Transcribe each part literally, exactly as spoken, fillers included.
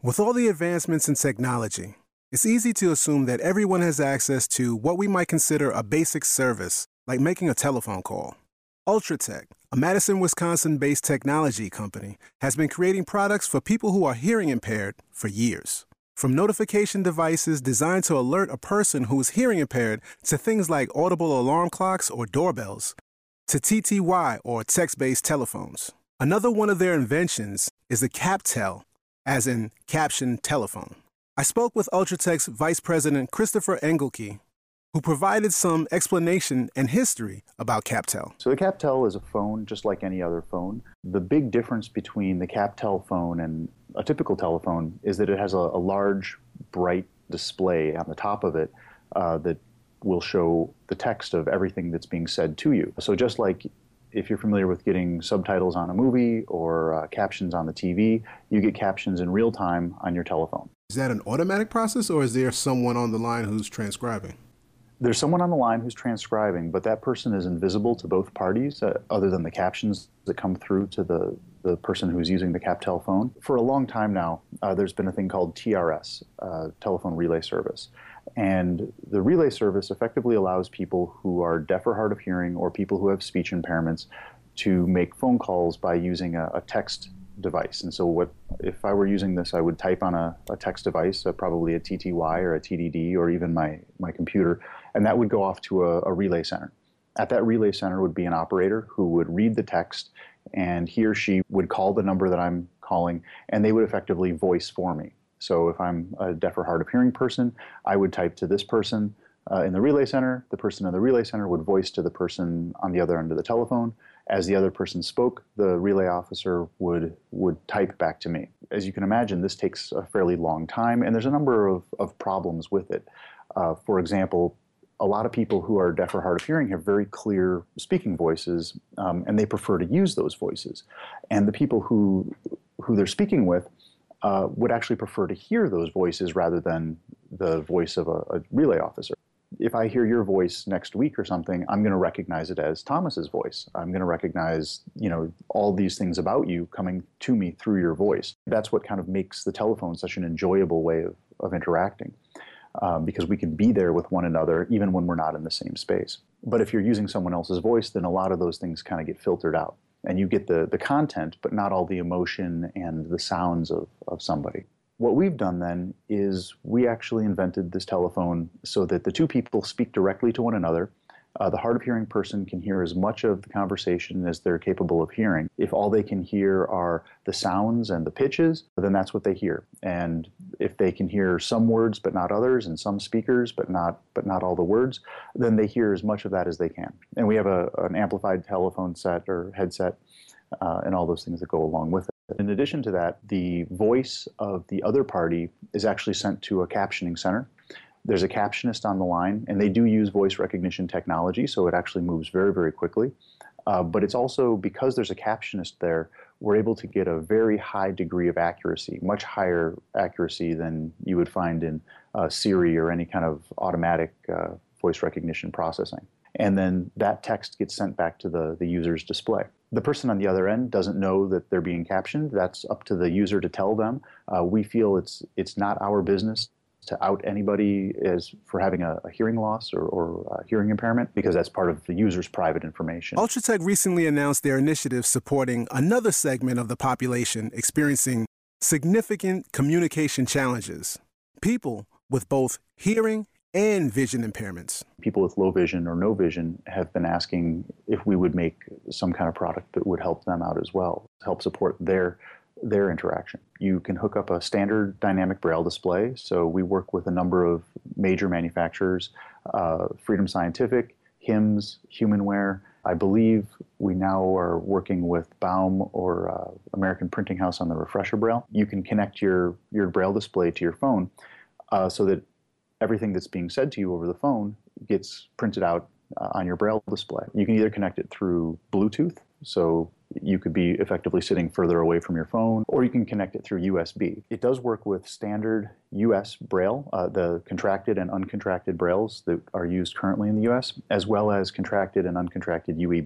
With all the advancements in technology, it's easy to assume that everyone has access to what we might consider a basic service, like making a telephone call. Ultratech, a Madison, Wisconsin-based technology company, has been creating products for people who are hearing impaired for years. From notification devices designed to alert a person who is hearing impaired to things like audible alarm clocks or doorbells, to T T Y or text-based telephones. Another one of their inventions is the CapTel, as in caption telephone. I spoke with Ultratech's Vice President Christopher Engelke, who provided some explanation and history about CapTel. So the CapTel is a phone just like any other phone. The big difference between the CapTel phone and a typical telephone is that it has a, a large, bright display on the top of it uh, that will show the text of everything that's being said to you. So just like if you're familiar with getting subtitles on a movie or uh, captions on the T V, you get captions in real time on your telephone. Is that an automatic process, or is there someone on the line who's transcribing? There's someone on the line who's transcribing, but that person is invisible to both parties, uh, other than the captions that come through to the, the person who's using the CapTel phone. For a long time now, uh, there's been a thing called T R S, uh, Telephone Relay Service. And the relay service effectively allows people who are deaf or hard of hearing or people who have speech impairments to make phone calls by using a, a text device. And so what if I were using this, I would type on a, a text device, uh, probably a T T Y or a T D D or even my, my computer, and that would go off to a, a relay center. At that relay center would be an operator who would read the text, and he or she would call the number that I'm calling, and they would effectively voice for me. So if I'm a deaf or hard of hearing person, I would type to this person uh, in the relay center. The person in the relay center would voice to the person on the other end of the telephone. As the other person spoke, the relay officer would would type back to me. As you can imagine, this takes a fairly long time, and there's a number of, of problems with it. Uh, for example, a lot of people who are deaf or hard of hearing have very clear speaking voices, um, and they prefer to use those voices. And the people who who they're speaking with uh, would actually prefer to hear those voices rather than the voice of a, a relay officer. If I hear your voice next week or something, I'm going to recognize it as Thomas's voice. I'm going to recognize, you know, all these things about you coming to me through your voice. That's what kind of makes the telephone such an enjoyable way of, of interacting, um, because we can be there with one another even when we're not in the same space. But if you're using someone else's voice, then a lot of those things kind of get filtered out. And you get the, the content, but not all the emotion and the sounds of, of somebody. What we've done then is we actually invented this telephone so that the two people speak directly to one another. Uh, the hard of hearing person can hear as much of the conversation as they're capable of hearing. If all they can hear are the sounds and the pitches, then that's what they hear. And if they can hear some words but not others, and some speakers but not but not all the words, then they hear as much of that as they can. And we have a, an amplified telephone set or headset uh, and all those things that go along with it. In addition to that, the voice of the other party is actually sent to a captioning center. There's a captionist on the line, and they do use voice recognition technology, so it actually moves very, very quickly. Uh, but it's also, because there's a captionist there, we're able to get a very high degree of accuracy, much higher accuracy than you would find in uh, Siri or any kind of automatic uh, voice recognition processing. And then that text gets sent back to the, the user's display. The person on the other end doesn't know that they're being captioned. That's up to the user to tell them. Uh, we feel it's it's not our business to out anybody as for having a, a hearing loss or, or a hearing impairment, because that's part of the user's private information. Ultratech recently announced their initiative supporting another segment of the population experiencing significant communication challenges, people with both hearing and vision impairments. People with low vision or no vision have been asking if we would make some kind of product that would help them out as well, help support their their interaction. You can hook up a standard dynamic braille display. So we work with a number of major manufacturers, uh, Freedom Scientific, Hims, Humanware. I believe we now are working with Baum or uh, American Printing House on the Refresher Braille. You can connect your, your braille display to your phone uh, so that everything that's being said to you over the phone gets printed out uh, on your braille display. You can either connect it through Bluetooth, so you could be effectively sitting further away from your phone, or you can connect it through U S B. It does work with standard U S Braille, uh, the contracted and uncontracted Brailles that are used currently in the U S, as well as contracted and uncontracted U E B.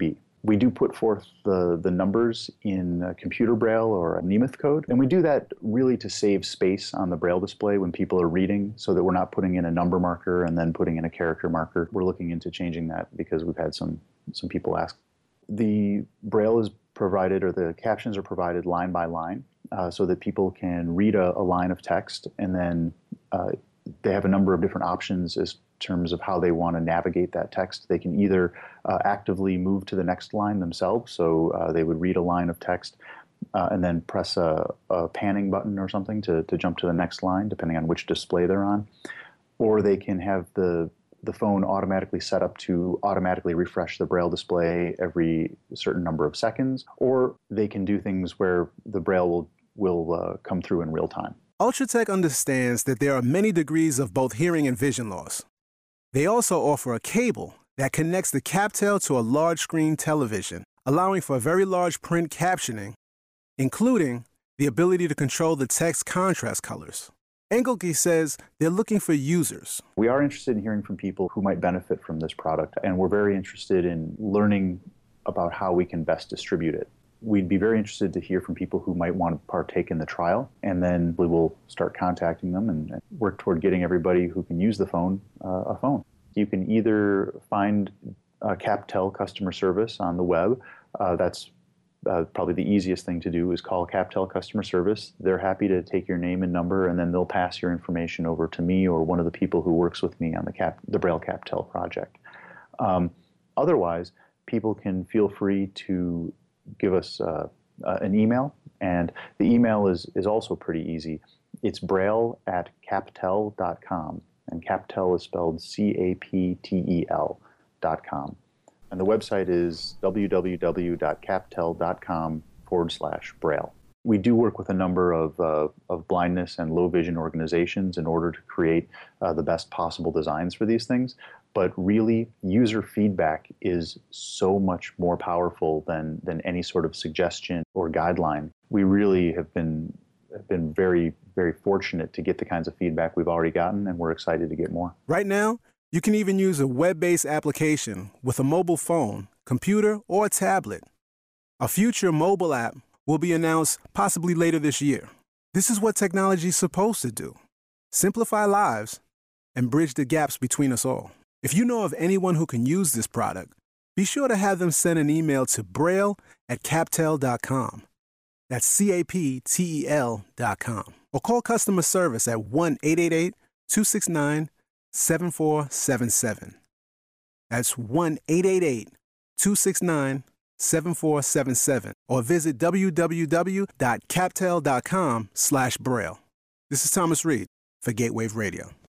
We do put forth the, the numbers in a computer braille or a Nemeth code, and we do that really to save space on the braille display when people are reading, so that we're not putting in a number marker and then putting in a character marker. We're looking into changing that because we've had some, some people ask. The braille is provided, or the captions are provided line by line, uh, so that people can read a, a line of text, and then uh, they have a number of different options as terms of how they want to navigate that text. They can either uh, actively move to the next line themselves, so uh, they would read a line of text uh, and then press a, a panning button or something to, to jump to the next line, depending on which display they're on. Or they can have the, the phone automatically set up to automatically refresh the braille display every certain number of seconds, or they can do things where the braille will, will uh, come through in real time. Ultratech understands that there are many degrees of both hearing and vision loss. They also offer a cable that connects the CapTel to a large screen television, allowing for very large print captioning, including the ability to control the text contrast colors. Engelke says they're looking for users. We are interested in hearing from people who might benefit from this product, and we're very interested in learning about how we can best distribute it. We'd be very interested to hear from people who might want to partake in the trial, and then we will start contacting them and work toward getting everybody who can use the phone uh, a phone. You can either find uh, CapTel customer service on the web. Uh, that's uh, probably the easiest thing to do is call CapTel customer service. They're happy to take your name and number, and then they'll pass your information over to me or one of the people who works with me on the, Cap, the Braille CapTel project. Um, otherwise, people can feel free to give us uh, uh, an email, and the email is, is also pretty easy. It's braille at captel dot com, and CapTel is spelled C A P T E L dot com. And the website is www.captel.com forward slash braille. We do work with a number of, uh, of blindness and low vision organizations in order to create uh, the best possible designs for these things. But really, user feedback is so much more powerful than, than any sort of suggestion or guideline. We really have been, have been very, very fortunate to get the kinds of feedback we've already gotten, and we're excited to get more. Right now, you can even use a web-based application with a mobile phone, computer, or a tablet. A future mobile app will be announced possibly later this year. This is what technology is supposed to do: simplify lives and bridge the gaps between us all. If you know of anyone who can use this product, be sure to have them send an email to braille at captel dot com. That's C A P T E L dot com. Or call customer service at one eight eight eight, two six nine, seven four seven seven. That's one eight eight eight, two six nine, seven four seven seven. Or visit www.captel.com slash braille. This is Thomas Reed for Gatewave Radio.